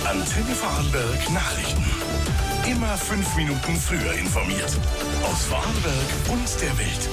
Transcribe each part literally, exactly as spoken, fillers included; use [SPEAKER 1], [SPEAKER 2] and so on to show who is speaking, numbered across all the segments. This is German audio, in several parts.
[SPEAKER 1] Antenne Vorarlberg Nachrichten. Immer fünf Minuten früher informiert. Aus Vorarlberg und der Welt.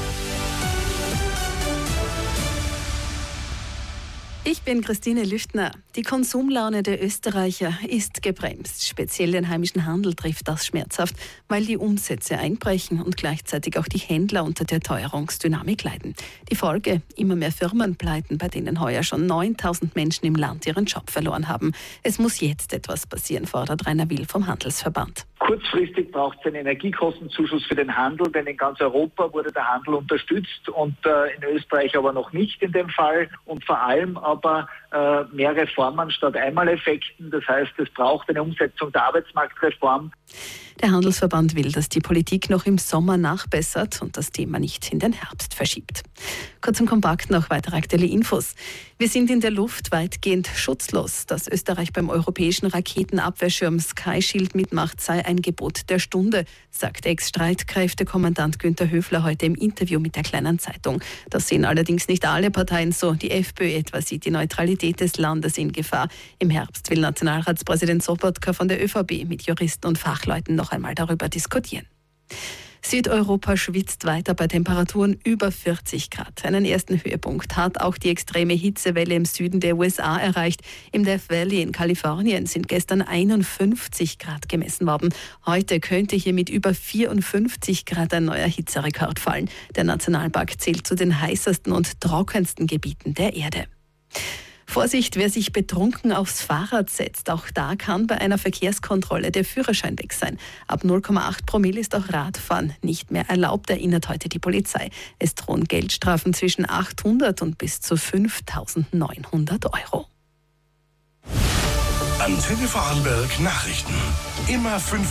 [SPEAKER 2] Ich bin Christine Lüchtner. Die Konsumlaune der Österreicher ist gebremst. Speziell den heimischen Handel trifft das schmerzhaft, weil die Umsätze einbrechen und gleichzeitig auch die Händler unter der Teuerungsdynamik leiden. Die Folge: immer mehr Firmen pleiten, bei denen heuer schon neuntausend Menschen im Land ihren Job verloren haben. Es muss jetzt etwas passieren, fordert Rainer Will vom Handelsverband.
[SPEAKER 3] Kurzfristig braucht es einen Energiekostenzuschuss für den Handel, denn in ganz Europa wurde der Handel unterstützt und äh, in Österreich aber noch nicht in dem Fall. Und vor allem aber äh, mehr Reformen statt Einmaleffekten. Das heißt, es braucht eine Umsetzung der Arbeitsmarktreform.
[SPEAKER 2] Der Handelsverband will, dass die Politik noch im Sommer nachbessert und das Thema nicht in den Herbst verschiebt. Kurz und kompakt noch weitere aktuelle Infos. Wir sind in der Luft weitgehend schutzlos. Dass Österreich beim europäischen Raketenabwehrschirm Sky Shield mitmacht, sei ein Gebot der Stunde, sagt Ex-Streitkräftekommandant Günther Höfler heute im Interview mit der Kleinen Zeitung. Das sehen allerdings nicht alle Parteien so. Die FPÖ etwa sieht die Neutralität des Landes in Gefahr. Im Herbst will Nationalratspräsident Sobotka von der ÖVP mit Juristen und Fachleuten noch einmal darüber diskutieren. Südeuropa schwitzt weiter bei Temperaturen über vierzig Grad. Einen ersten Höhepunkt hat auch die extreme Hitzewelle im Süden der U S A erreicht. Im Death Valley in Kalifornien sind gestern einundfünfzig Grad gemessen worden. Heute könnte hier mit über vierundfünfzig Grad ein neuer Hitzerekord fallen. Der Nationalpark zählt zu den heißesten und trockensten Gebieten der Erde. Vorsicht, wer sich betrunken aufs Fahrrad setzt. Auch da kann bei einer Verkehrskontrolle der Führerschein weg sein. Ab null Komma acht Promille ist auch Radfahren nicht mehr erlaubt, erinnert heute die Polizei. Es drohen Geldstrafen zwischen achthundert und bis zu fünftausendneunhundert Euro.
[SPEAKER 1] Antenne Vorarlberg Nachrichten. Immer fünf